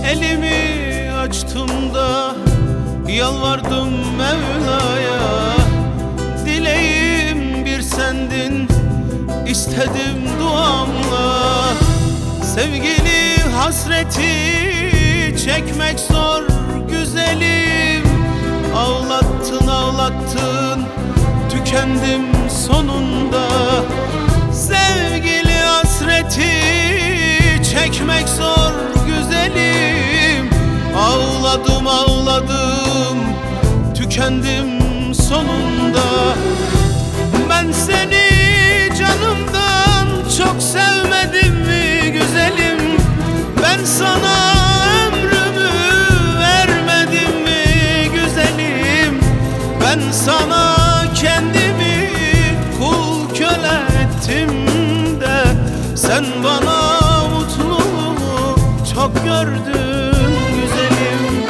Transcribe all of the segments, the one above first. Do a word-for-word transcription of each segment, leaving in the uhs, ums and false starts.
Elimi açtım da yalvardım Mevla'ya, dileğim bir sendin, istedim duamla. Sevgili hasreti çekmek zor güzelim, ağlattın ağlattın tükendim sonunda. Sevgili hasreti çekmek zor güzelim, ağladım ağladım tükendim sonunda. Ben seni canımdan çok sevmedim mi güzelim, ben sana ömrümü vermedim mi güzelim, ben sana kendimi kul köle ettim de sen bana mutluluğu çok gördün güzelim.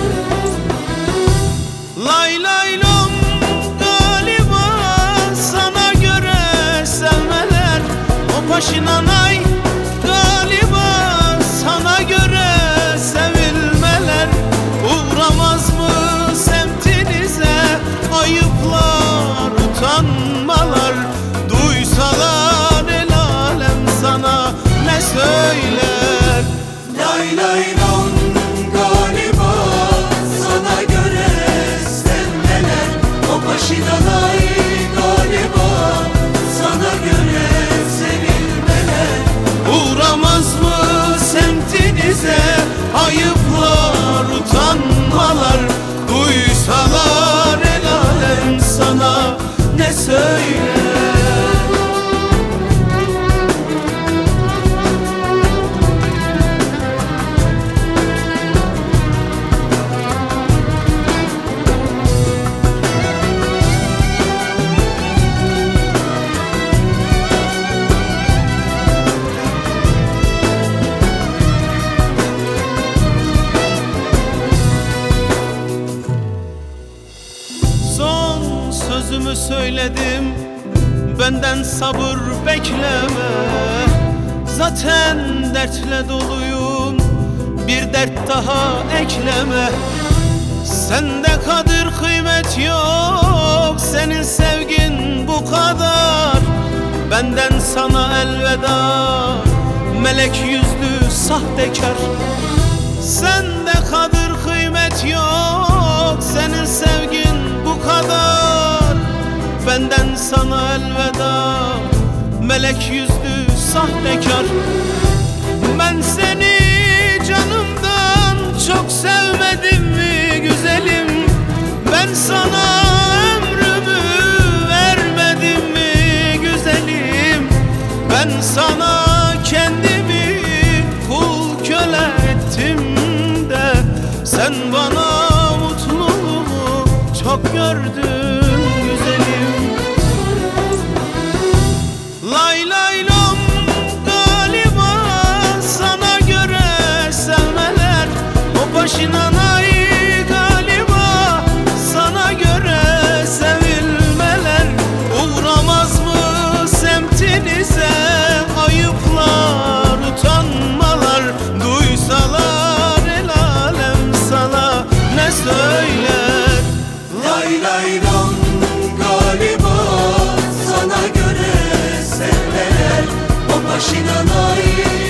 Lay lay lom, galiba sana göre sevmeler o başına nay, galiba sana göre sevilmeler uğramaz mı semtinize ayıplar utanmalar. Duysalar el alem sana ne söyler. Lay lay lom, galiba sana göre sevmeler o başına lay, galiba sana göre sevilmeler Uğramaz mı semtinize ayıplar utanmalar. Duysalar el alem sana ne söyler. Sözümü söyledim, benden sabır bekleme. Zaten dertle doluyum, bir dert daha ekleme. Sende kadir kıymet yok, senin sevgin bu kadar. Benden sana elveda, melek yüzlü sahtekar. Sende kadir kıymet yok, senin sevgin bu kadar. Benden sana elveda, melek yüzlü sahtekar. Ben seni canımdan çok sevmedim mi güzelim, ben sana ömrümü vermedim mi güzelim, ben sana kendimi kul köle ettim de sen bana mutluluğu çok gördün güzelim. Lay lay lom, galiba sana göre sevmeler o başına nay, galiba sana göre sevilmeler uğramaz mı semtinize ayıplar utanmalar. Duysalar el alem sana ne söyler. Lay lay lom, galiba sana göre sevmeler o başına lay,